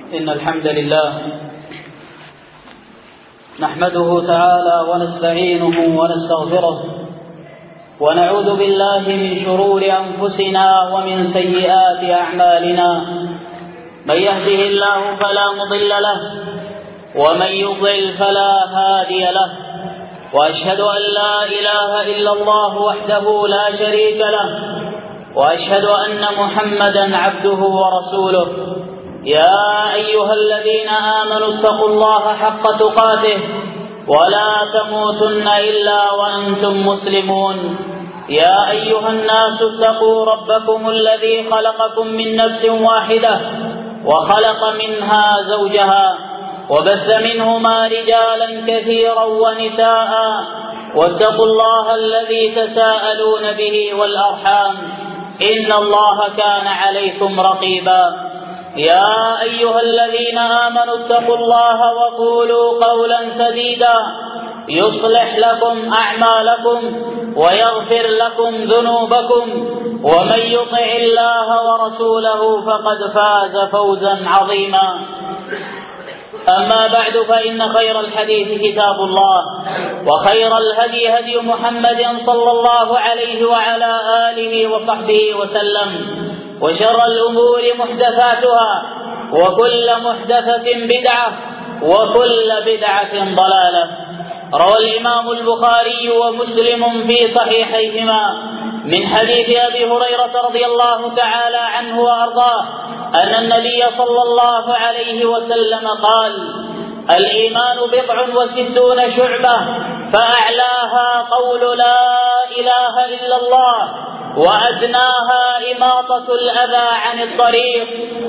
إن الحمد لله نحمده تعالى ونستعينه ونستغفره ونعوذ بالله من شرور أنفسنا ومن سيئات أعمالنا. من يهده الله فلا مضل له ومن يضلل فلا هادي له، وأشهد أن لا إله إلا الله وحده لا شريك له، وأشهد أن محمدا عبده ورسوله. يا أيها الذين آمنوا اتقوا الله حق تقاته ولا تموتن إلا وأنتم مسلمون. يا أيها الناس اتقوا ربكم الذي خلقكم من نفس واحدة وخلق منها زوجها وبث منهما رجالا كثيرا ونساء، واتقوا الله الذي تساءلون به والأرحام إن الله كان عليكم رقيبا. يا أيها الذين آمنوا اتقوا الله وقولوا قولا سديدا يصلح لكم أعمالكم ويغفر لكم ذنوبكم، ومن يطع الله ورسوله فقد فاز فوزا عظيما. أما بعد، فإن خير الحديث كتاب الله، وخير الهدي هدي محمد صلى الله عليه وعلى آله وصحبه وسلم، وشر الأمور محدثاتها، وكل محدثة بدعة، وكل بدعة ضلالة. روى الإمام البخاري ومسلم في صحيحيهما من حديث أبي هريرة رضي الله تعالى عنه وأرضاه أن النبي صلى الله عليه وسلم قال: الإيمان 69 شعبة، فأعلاها قول لا إله إلا الله، وأدناها إماطة الأذى عن الطريق،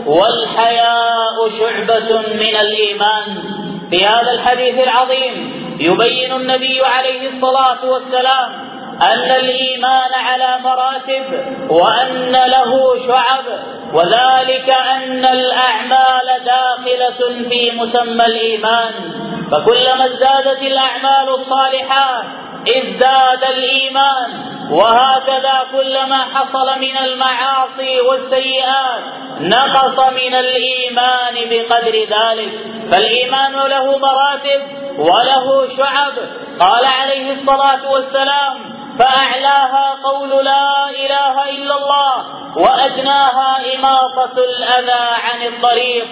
والحياء شعبة من الإيمان. في هذا الحديث العظيم يبين النبي عليه الصلاة والسلام أن الإيمان على مراتب وأن له شعب، وذلك أن الأعمال داخلة في مسمى الإيمان، فكلما ازدادت الأعمال الصالحات ازداد الإيمان، وهكذا كلما حصل من المعاصي والسيئات نقص من الإيمان بقدر ذلك. فالإيمان له مراتب وله شعب. قال عليه الصلاة والسلام: فأعلاها قول لا إله إلا الله، وأدناها إماطة الأذى عن الطريق،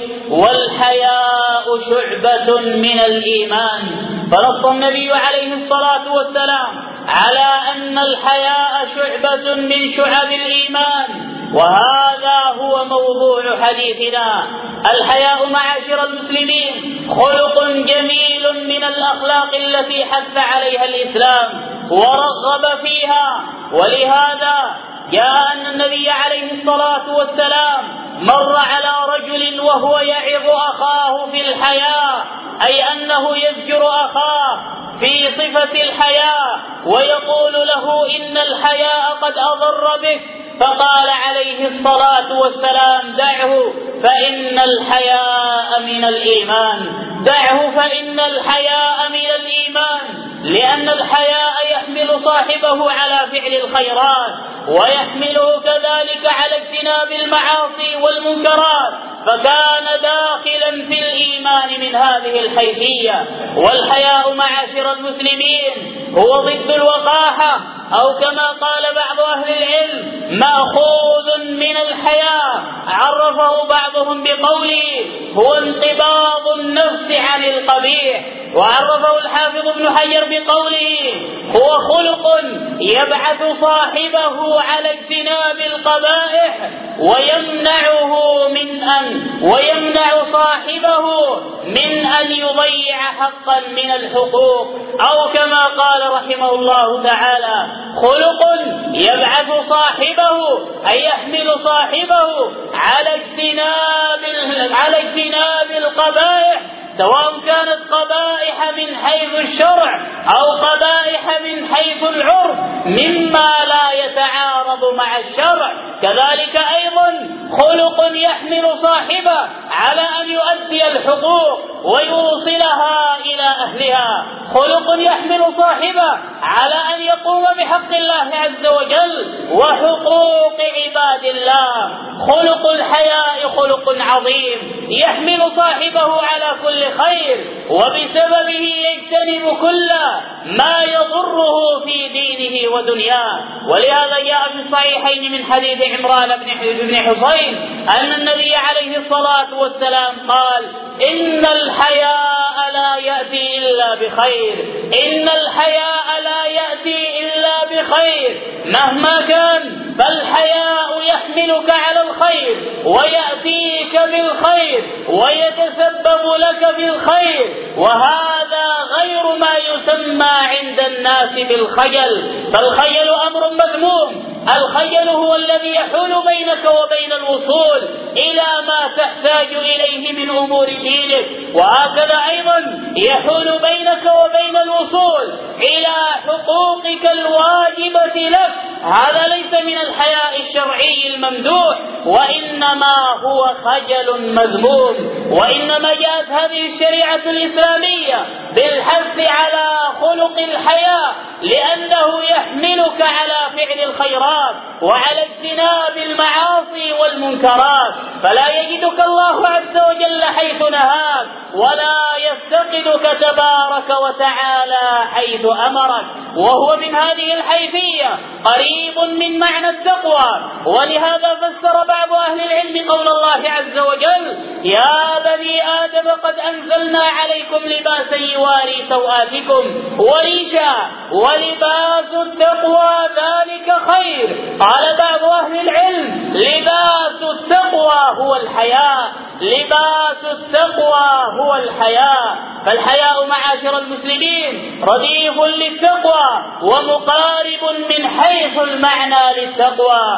والحياء شعبة من الإيمان. فنص النبي عليه الصلاة والسلام على أن الحياء شعبة من شعب الإيمان، وهذا هو موضوع حديثنا. الحياء معاشر المسلمين خلق جميل من الأخلاق التي حث عليها الإسلام ورغب فيها، ولهذا جاء أن النبي عليه الصلاة والسلام مر على رجل وهو يعظ أخاه في الحياء، أي أنه يزجر أخاه في صفة الحياء ويقول له إن الحياء قد أضر بك، فقال عليه الصلاة والسلام: دعه فإن الحياء من الإيمان، دعه فإن الحياء من الإيمان، لأن الحياء يحمل صاحبه على فعل الخيرات، ويحمله كذلك على اجتناب المعاصي والمنكرات، فكان داخلا في الإيمان من هذه الحيثية. والحياء معاشر المسلمين هو ضد الوقاحة، أو كما قال بعض أهل العلم مأخوذ من الحياء، عرفه بعضهم بقوله هو انقباض النفس عن القبيح، وعرفه الحافظ ابن حجر بقوله هو خلق يبعث صاحبه على اجتناب القبائح ويمنع صاحبه من أن يضيع حقا من الحقوق، أو كما قال رحمه الله تعالى: خلق يبعث صاحبه، أي يحمل صاحبه على اجتناب القبائح، سواء كانت قبائح من حيث الشرع أو قبائح من حيث العرف مما لا يتعارض مع الشرع. كذلك أيضا خلق يحمل صاحبه على أن يؤدي يؤدي الحقوق ويوصلها إلى أهلها، خلق يحمل صاحبه على أن يقوم بحق الله عز وجل وحقوق عباد الله. خلق الحياء خلق عظيم يحمل صاحبه على كل خير، وبسببه يجتنب كل ما يضره في دينه ودنياه. ولهذا جاء في الصحيحين من حديث عمران بن حصين أن النبي عليه الصلاة والسلام قال: إن الحياء لا يأتي إلا بخير، إن الحياء لا يأتي إلا بخير مهما كان، فالحياء يحملك على الخير ويأتيك بالخير ويتسبب لك بالخير، وهذا غير ما يسمى عند الناس بالخجل. فالخجل أمر مذموم، الخجل هو الذي يحول بينك وبين الوصول إلى ما تحتاج إليه من أمور دينك، وهكذا أيضا يحول بينك وبين الوصول إلى حقوقك الواجبة لك. هذا ليس من الحياء الشرعي الممدوح، وإنما هو خجل مذموم. وإنما جاءت هذه الشريعة الإسلامية بالحث على خلق الحياء لأنه يحملك على فعل الخيرات وعلى اجتناب المعاصي والمنكرات، فلا يجدك الله عز وجل حيث نهاك، ولا يفتقدك تبارك وتعالى حيث أمرك. وهو من هذه الحيثية قريب من معنى التقوى. ولهذا فسر بعض أهل العلم قول الله عز وجل: يا بني آدم قد أنزلنا عليكم لباسا يواري سوآتكم وريشا ولباس التقوى ذلك خير. قال بعض أهل العلم: لباس التقوى هو الحياء، لباس التقوى هو الحياء. فالحياء معاشر المسلمين رديف للتقوى ومقارب من حيث المعنى للتقوى.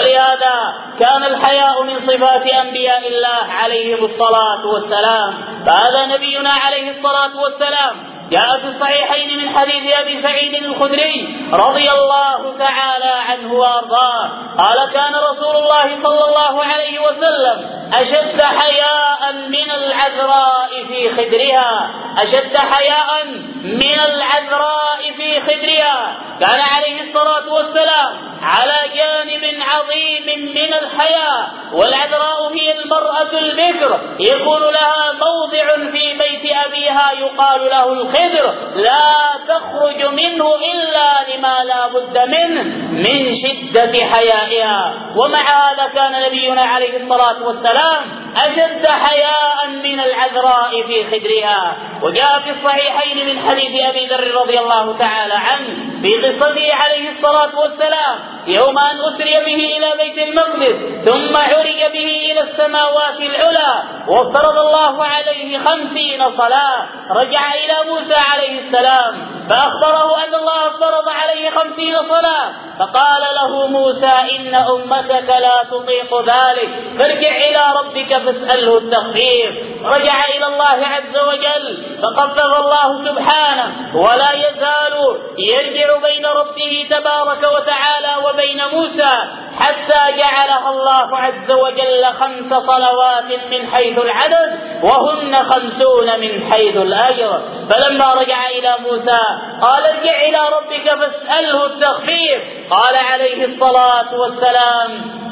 ولهذا كان الحياء من صفات أنبياء الله عليهم الصلاة والسلام. فهذا نبينا عليه الصلاة والسلام جاء في الصحيحين من حديث أبي سعيد الخدري رضي الله تعالى عنه وأرضاه قال: كان رسول الله صلى الله عليه وسلم أشد حياء من العذراء في خدرها، أشد حياء من العذراء في خدرها. كان عليه الصلاة والسلام على جانب عظيم من الحياء، والعذراء هي المرأة البكر يكون لها موضع في بيت أبيها يقال له الخدر، لا تخرج منه إلا لما لا بد منه من شدة حيائها. ومع هذا كان نبينا عليه الصلاة والسلام أشد حياء من العذراء في خدرها. وجاء في الصحيحين من حديث أبي ذر رضي الله تعالى عنه في قصته عليه الصلاة والسلام يوم أن أسري به إلى بيت المقدس ثم عرج به إلى السماوات العلى وافترض الله عليه 50 صلاة. رجع إلى موسى عليه السلام فأخبره أن الله افترض عليه 50 صلاة، فقال له موسى: إن أمتك لا تطيق ذلك، فارجع إلى ربك فاسأله التخفيف. رجع إلى الله عز وجل فخفف الله سبحانه، ولا يزال يرجع بين ربه تبارك وتعالى وبين موسى حتى جعلها الله عز وجل 5 صلوات من حيث العدد وهن 50 من حيث الأجر. فلما رجع إلى موسى قال: ارجع إلى ربك فاسأله التخفيف. قال عليه الصلاة والسلام: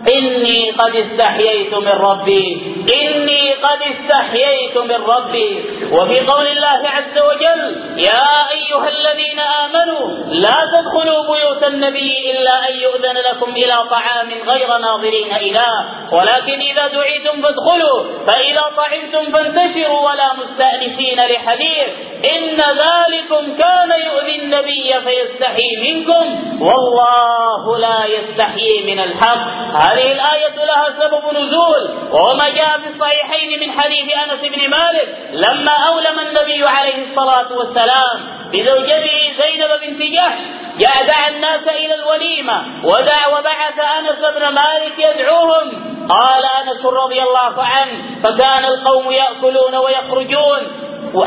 إني قد استحييت من ربي، إني قد استحييت من ربي. وفي قول الله عز وجل: يا أيها الذين آمنوا لا تدخلوا بيوت النبي إلا أن يؤذن لكم إلى طعام غير ناظرين إناه ولكن إذا دعيتم فادخلوا فإذا طعمتم فانتشروا ولا مستأنسين لحديث إن ذلكم كان يؤذي النبي فيستحيي منكم والله لا يستحيي من الحق. هذه الآية لها سبب نزول، وهو ما جاء في الصحيحين من حديث أنس بن مالك لما أولم النبي عليه الصلاة والسلام بزوجته زينب بنت جحش دعا الناس إلى الوليمة وبعث أنس بن مالك يدعوهم. قال أنس رضي الله عنه: فكان القوم يأكلون ويخرجون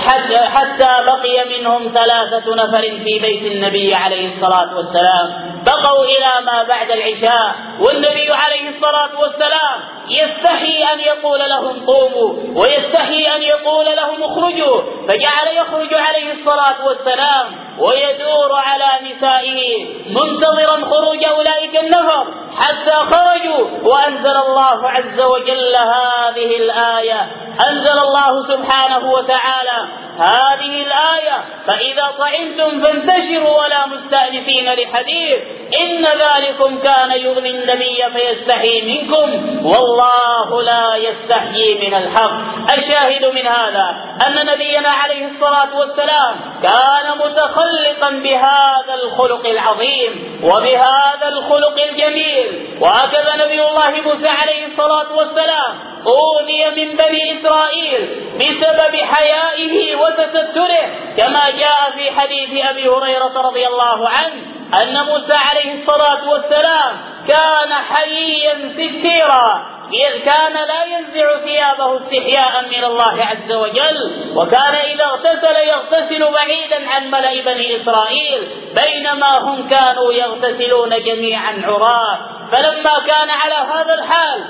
حتى بقي منهم 3 نفر في بيت النبي عليه الصلاة والسلام، بقوا إلى ما بعد العشاء. والنبي عليه الصلاة والسلام يستحي أن يقول لهم قوموا ويستحي أن يقول لهم اخرجوا، فجعل يخرج عليه الصلاة والسلام ويدور على نسائه منتظرا خروج أولئك النفر حتى خرجوا، وأنزل الله عز وجل هذه الآية. أنزل الله سبحانه وتعالى هذه الآية: فإذا طعمتم فانتشروا ولا مستأنسين لحديث إن ذلكم كان يؤذي النبي فيستحيي منكم والله لا يستحيي من الحق. الشاهد من هذا أن نبينا عليه الصلاة والسلام كان متخلقا بهذا الخلق العظيم وبهذا الخلق الجميل. وهكذا نبي الله موسى عليه الصلاة والسلام أوذي من بني إسرائيل بسبب حيائه وتستره، كما جاء في حديث أبي هريرة رضي الله عنه أن موسى عليه الصلاة والسلام كان حييا ستيرا، كان لا ينزع ثيابه استحياء من الله عز وجل، وكان إذا اغتسل يغتسل بعيدا عن ملأ بني إسرائيل، بينما هم كانوا يغتسلون جميعا عراة. فلما كان على هذا الحال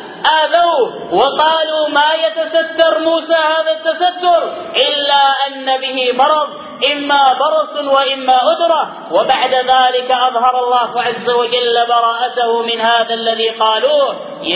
آذوه وقالوا: ما يتستر موسى هذا التستر إلا أن به مرض، إما برص وإما أدرة. وبعد ذلك أظهر الله عز وجل براءته من هذا الذي قالوه: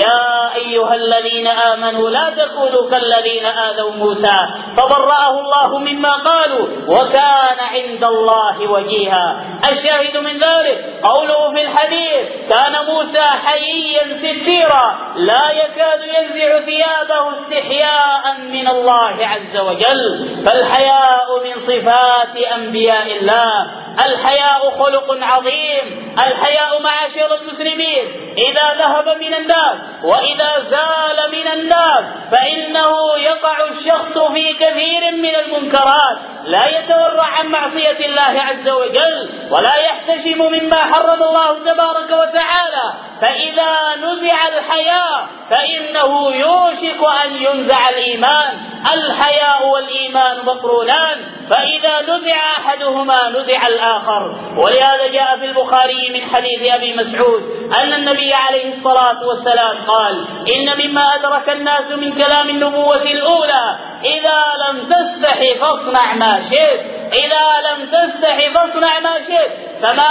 يا أيها الذين آمنوا لا تكونوا كالذين آذوا موسى فبرأه الله مما قالوا وكان عند الله وجيها. الشاهد من ذلك قوله في الحديث: كان موسى حييا ستيرا لا يكاد ينزع ثيابه استحياء من الله عز وجل. فالحياء من صفات أنبياء الله، الحياء خلق عظيم. الحياء معاشر المسلمين إذا ذهب من الناس وإذا زال من الناس فإنه يقع الشخص في كثير من المنكرات، لا يتورع عن معصية الله عز وجل ولا يحتشم مما حرم الله تبارك وتعالى. فإذا نزع الحياء فإنه يوشك أن ينزع الإيمان. الحياء والإيمان مقرونان، فإذا نزع أحدهما نزع الآخر. ولهذا جاء في البخاري من حديث أبي مسعود أن النبي عليه الصلاة والسلام قال: إن مما أدرك الناس من كلام النبوة الأولى: إذا لم تستحي فاصنع ما شئت، إذا لم تستحي فاصنع ما شئت. فما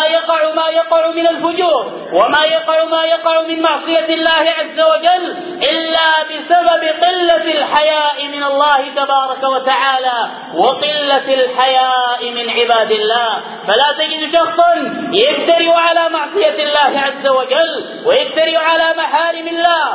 يقع من الفجور وما يقع من معصية الله عز وجل إلا بسبب قلة الحياء من الله تبارك وتعالى وقلة الحياء من عباد الله. فلا تجد شخصا يفتري على معصية الله عز وجل ويفتري على محارم الله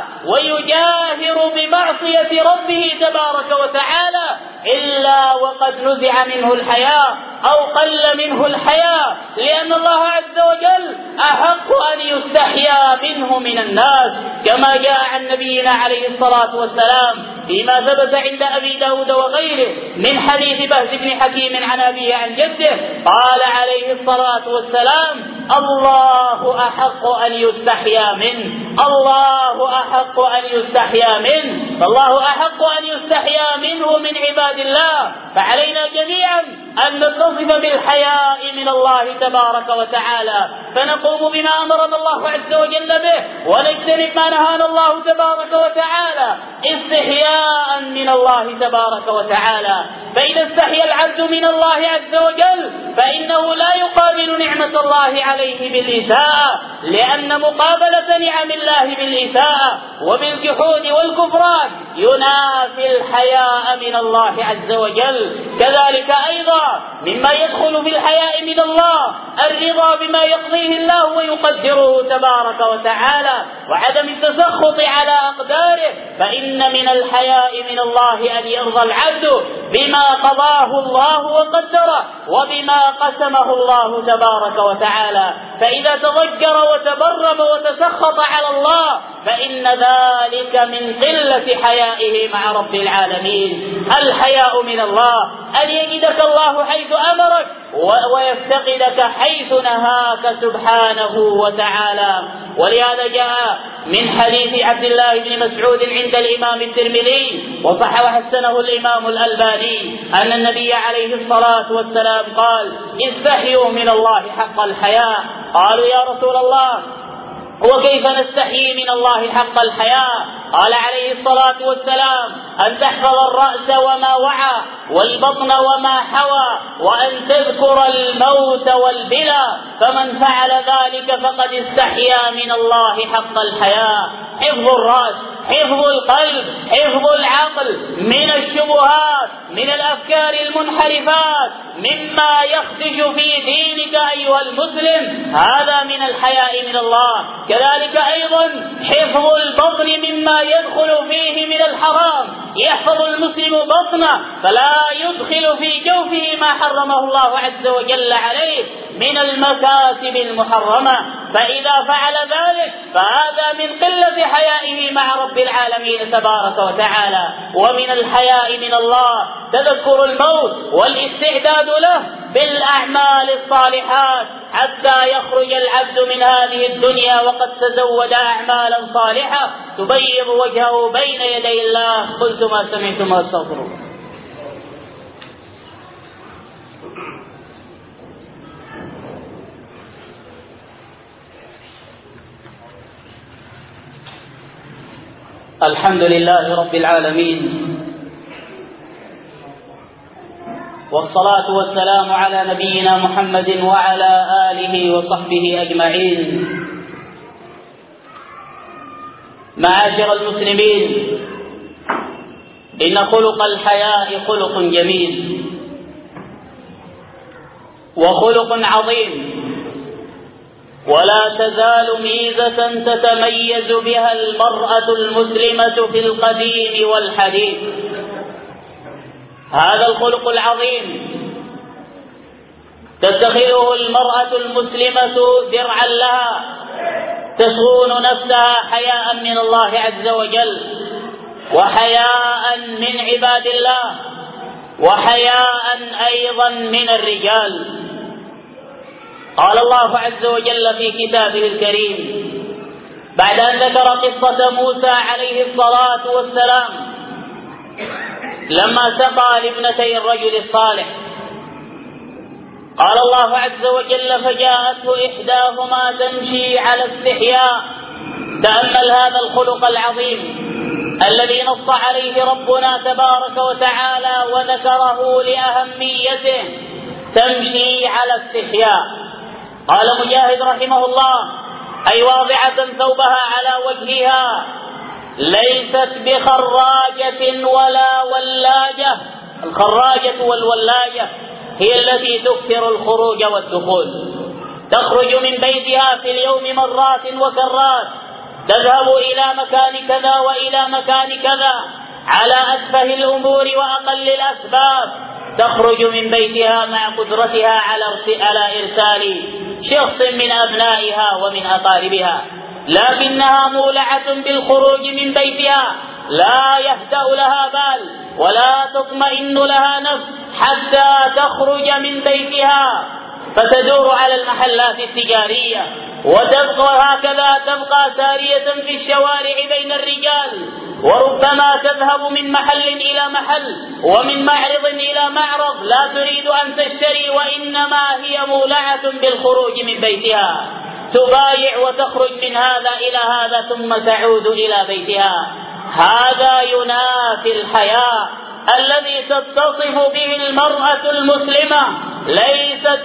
ويجاهر بمعصية ربه تبارك وتعالى إلا وقد نزع منه الحياء أو قل منه الحياء، لأن الله عز وجل أحق أن يستحيا منه من الناس، كما جاء عن نبينا عليه الصلاة والسلام فيما ثبت عند أبي داود وغيره من حديث بهز بن حكيم عن أبيه عن جده قال عليه الصلاة والسلام: الله أحق أن يستحيا منه، الله أحق أن يستحيا منه، فالله أحق أن يستحيا منه من عباد الله. فعلينا جميعا أن نتصف بالحياء من الله تبارك وتعالى، فنقوم بما أمرنا الله عز وجل به ونجتنب ما نهانا الله تبارك وتعالى استحياء من الله تبارك وتعالى. فإذا استحيا العبد من الله عز وجل فإنه لا يقابل نعمة الله عليه بالإساءة، لأن مقابلة نعم الله بالإساءة وبالجحود والكفران ينافي الحياء من الله عز وجل. كذلك أيضا مما يدخل في الحياء من الله الرضا بما يقضيه الله ويقدره تبارك وتعالى وعدم التسخط على أقداره. فإن من الحياء من الله أن يرضى العبد بما قضاه الله وقدره وبما قسمه الله تبارك وتعالى. فإذا تضجر وتبرم وتسخط على الله فإن ذلك من قلة حيائه مع رب العالمين. الحياء من الله أن يجدك الله حيث أمرك ويفتقدك حيث نهاك سبحانه وتعالى. ولهذا جاء من حديث عبد الله بن مسعود عند الإمام الترمذي وصح وحسنه الإمام الألباني أن النبي عليه الصلاة والسلام قال: استحيوا من الله حق الحياء. قالوا: يا رسول الله وكيف نستحيي من الله حق الحياء؟ قال عليه الصلاة والسلام: أن تحفظ الرأس وما وعى، والبطن وما حوى، وأن تذكر الموت والبلى، فمن فعل ذلك فقد استحيا من الله حق الحياء. حفظ الرأس، حفظ القلب، حفظ العقل من الشبهات، من الأفكار المنحرفات، مما يخدش في دينك أيها المسلم، هذا من الحياء من الله. كذلك أيضا حفظ البطن مما يدخل فيه من الحرام، يحفظ المسلم بطنه فلا يدخل في جوفه ما حرمه الله عز وجل عليه من المكاسب المحرمة، فإذا فعل ذلك فهذا من قلة حيائه مع رب العالمين تبارك وتعالى. ومن الحياء من الله تذكر الموت والاستعداد له بالأعمال الصالحات حتى يخرج العبد من هذه الدنيا وقد تزود أعمالا صالحة تبيض وجهه بين يدي الله. قلت ما سمعتم واستغفروا. الحمد لله رب العالمين، والصلاة والسلام على نبينا محمد وعلى آله وصحبه أجمعين. معاشر المسلمين، إن خلق الحياء خلق جميل وخلق عظيم، ولا تزال ميزة تتميز بها المرأة المسلمة في القديم والحديث. هذا الخلق العظيم تتخذه المرأة المسلمة درعا لها تصون نفسها حياء من الله عز وجل، وحياء من عباد الله، وحياء أيضا من الرجال. قال الله عز وجل في كتابه الكريم بعد أن ذكر قصة موسى عليه الصلاة والسلام لما سقى لابنتي الرجل الصالح، قال الله عز وجل: فجاءته إحداهما تمشي على استحياء. تأمل هذا الخلق العظيم الذي نص عليه ربنا تبارك وتعالى وذكره لأهميته، تمشي على استحياء. قال مجاهد رحمه الله: أي واضعة ثوبها على وجهها، ليست بخراجة ولا ولاجة. الخراجة والولاجة هي التي تكثر الخروج والدخول، تخرج من بيتها في اليوم مرات وكرات، تذهب إلى مكان كذا وإلى مكان كذا على أتفه الأمور وأقل الأسباب، تخرج من بيتها مع قدرتها على إرسال شخص من أبنائها ومن أقاربها، لكنها مولعة بالخروج من بيتها، لا يهدأ لها بال ولا تطمئن لها نفس حتى تخرج من بيتها، فتدور على المحلات التجارية وتبقى هكذا، تبقى سارية في الشوارع بين الرجال، وربما تذهب من محل إلى محل ومن معرض إلى معرض، لا تريد أن تشتري، وإنما هي مولعة بالخروج من بيتها، تبايع وتخرج من هذا إلى هذا ثم تعود إلى بيتها. هذا ينافي الحياء الذي تتصف به المرأة المسلمة، ليست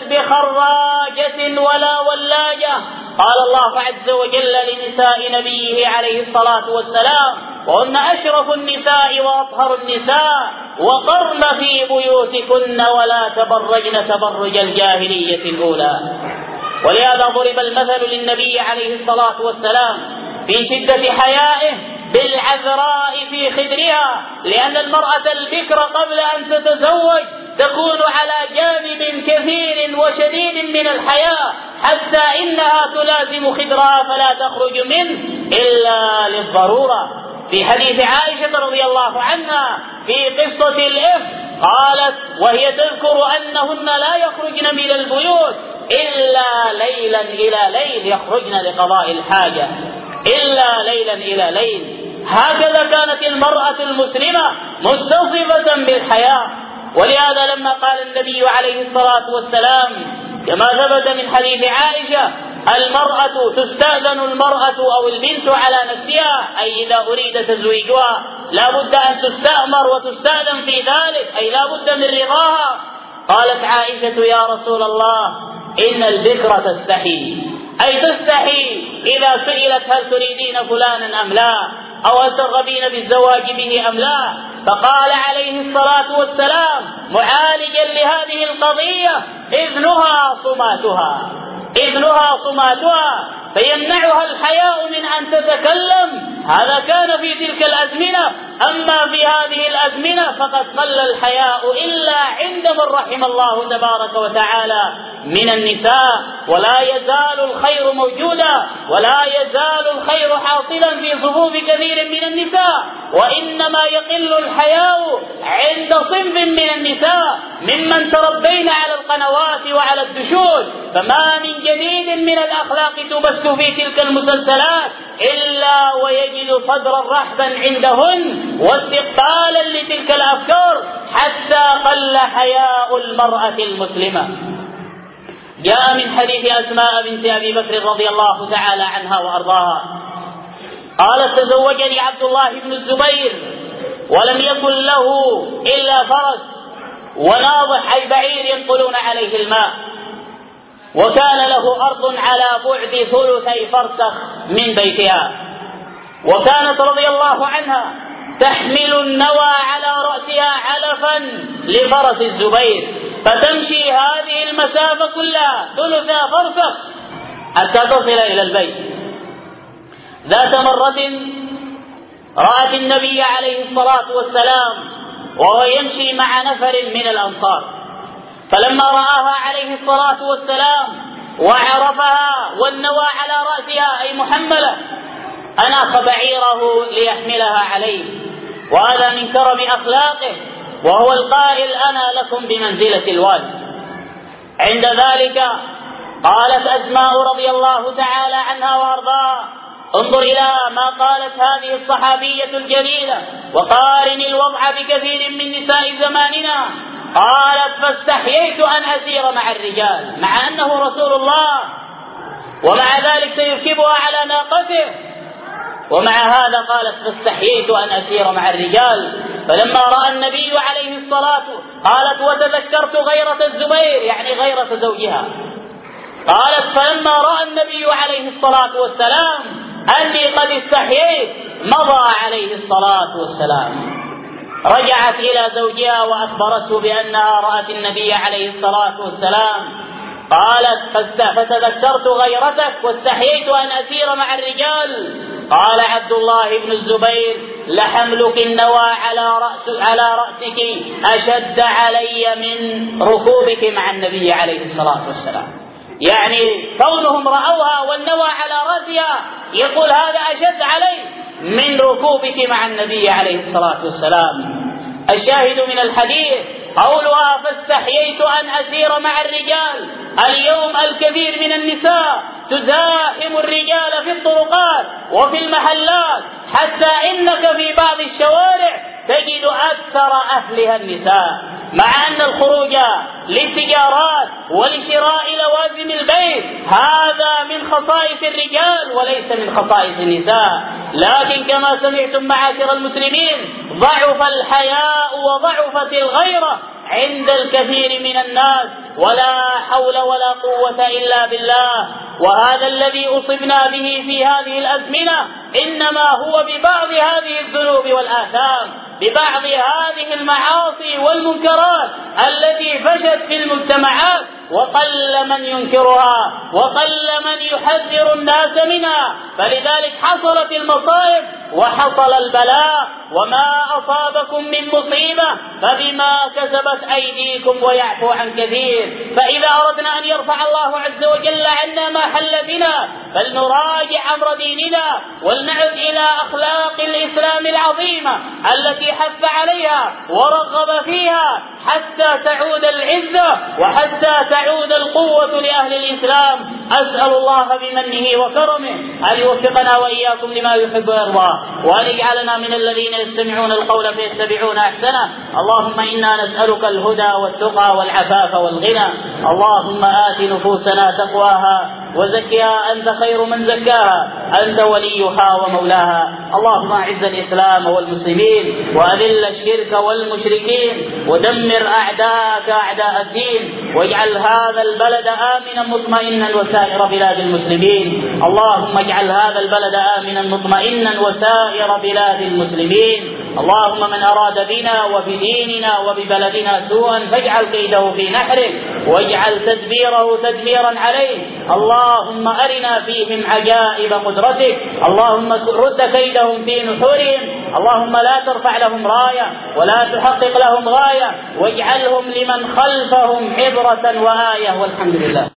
بخراجة ولا ولاجة. قال الله عز وجل لنساء نبيه عليه الصلاة والسلام: وهن أشرف النساء وأطهر النساء، وقرن في بيوتكن ولا تبرجن تبرج الجاهلية الأولى. ولهذا ضرب المثل للنبي عليه الصلاة والسلام في شدة حيائه بالعذراء في خدرها، لأن المرأة البكر قبل أن تتزوج تكون على جانب كثير وشديد من الحياء، حتى إنها تلازم خدرها فلا تخرج منه إلا للضرورة. في حديث عائشة رضي الله عنها في قصة الإفك قالت وهي تذكر أنهن لا يخرجن من البيوت إلا ليلا إلى ليل، يخرجن لقضاء الحاجة إلا ليلا إلى ليل. هكذا كانت المرأة المسلمة متصفة بالحياء. ولهذا لما قال النبي عليه الصلاة والسلام كما ثبت من حديث عائشة: تستأذن المرأة أو البنت على نفسها، أي إذا أريد تزويجها لا بد أن تستأمر وتستأذن في ذلك، أي لا بد من رضاها. قالت عائشة: يا رسول الله إن البكر تستحي، أي تستحي إذا سئلت هل تريدين فلانا أم لا، أو هل ترغبين بالزواج به أم لا. فقال عليه الصلاة والسلام معالجا لهذه القضية: إذنها صماتها، فيمنعها الحياء من أن تتكلم. هذا كان في تلك الأزمنة، أما في هذه الأزمنة فقد قل الحياء إلا عند من رحم الله تبارك وتعالى من النساء. ولا يزال الخير موجودا، ولا يزال الخير حاصلا في صفوف كثير من النساء، وإنما يقل الحياء عند صنف من النساء ممن تربين على القنوات وعلى الدشود. فما من جديد من الأخلاق تبث في تلك المسلسلات إلا ويجد صدرا رحبا عندهن واستقبالا لتلك الأفكار، حتى قل حياء المرأة المسلمة. جاء من حديث أسماء بنت أبي بكر رضي الله تعالى عنها وأرضاها قالت: تزوجني عبد الله بن الزبير ولم يكن له إلا فرس وناضح، أي بعير ينقلون عليه الماء، وكان له أرض على بعد 3 فرسخ من بيتها، وكانت رضي الله عنها تحمل النوى على رأسها علفا لفرس الزبير، فتمشي هذه المسافة كلها 3 فرسخ حتى تصل إلى البيت. ذات مرة رأت النبي عليه الصلاة والسلام وهو يمشي مع نفر من الأنصار، فلما رآها عليه الصلاة والسلام وعرفها والنوى على رأسها أي محملة أناخ بعيره ليحملها عليه، وهذا من كرم أخلاقه، وهو القائل: أنا لكم بمنزلة الوالد. عند ذلك قالت أسماء رضي الله تعالى عنها وأرضاها: انظر إلى ما قالت هذه الصحابية الجليلة وقارن الوضع بكثير من نساء زماننا. قالت: فاستحييت أن أسير مع الرجال، مع أنه رسول الله، ومع ذلك سيركبها على ناقته، ومع هذا قالت: فاستحييت أن أسير مع الرجال. فلما رأى النبي عليه الصلاة قالت: وتذكرت غيرة الزبير، يعني غيرة زوجها. قالت: فلما رأى النبي عليه الصلاة والسلام أني قد استحييت مضى عليه الصلاة والسلام. رجعت إلى زوجها وأخبرته بأنها رأت النبي عليه الصلاة والسلام. قالت: فتذكرت غيرتك واستحييت أن أسير مع الرجال. قال عبد الله بن الزبير: لحملك النوى على رأسك أشد علي من ركوبك مع النبي عليه الصلاة والسلام. يعني كونهم رأوها والنوى على رأسها يقول هذا أشد علي من ركوبك مع النبي عليه الصلاة والسلام. الشاهد من الحديث قولها: فاستحييت أن أسير مع الرجال. اليوم الكثير من النساء تزاحم الرجال في الطرقات وفي المحلات، حتى إنك في بعض الشوارع تجد أكثر أهلها النساء، مع أن الخروج للتجارات ولشراء لوازم البيت هذا من خصائص الرجال وليس من خصائص النساء. لكن كما سمعتم معاشر المسلمين ضعف الحياء وضعفت الغيرة عند الكثير من الناس، ولا حول ولا قوة إلا بالله. وهذا الذي أصبنا به في هذه الأزمنة إنما هو ببعض هذه الذنوب والآثام، ببعض هذه المعاصي والمنكرات التي فشت في المجتمعات، وقل من ينكرها وقل من يحذر الناس منها. فلذلك حصلت المصائب وحصل البلاء، وما أصابكم من مصيبة فبما كسبت أيديكم ويعفو عن كثير. فإذا أردنا أن يرفع الله عز وجل عنا ما حل بنا فلنراجع أمر ديننا ولنعد إلى أخلاق الإسلام العظيمة التي حث عليها ورغب فيها حتى تعود العزة وحتى تعود القوة لأهل الإسلام. أسأل الله بمنه وكرمه أن يوفقنا وإياكم لما يحب ويرضى، وأن يجعلنا من الذين يستمعون القول فيتبعون أحسنه. اللهم إنا نسألك الهدى والتقى والعفاف والغنى. اللهم آت نفوسنا تقواها وزكها أنت خير من زكاها، أنت وليها ومولاها. اللهم أعز الإسلام والمسلمين وأذل الشرك والمشركين ودمر أعداءك أعداء الدين، واجعل هذا البلد آمنا مطمئنا وسائر بلاد المسلمين. اللهم اجعل هذا البلد آمنا مطمئنا وسائر بلاد المسلمين. اللهم من أراد بنا وبديننا وببلدنا سوءا فاجعل كيده في نحره واجعل تدبيره تدميرا عليه. اللهم أرنا فيهم عجائب قدرتك، اللهم رد كيدهم في نحورهم، اللهم لا ترفع لهم راية ولا تحقق لهم غاية، واجعلهم لمن خلفهم عبرة وآية، والحمد لله.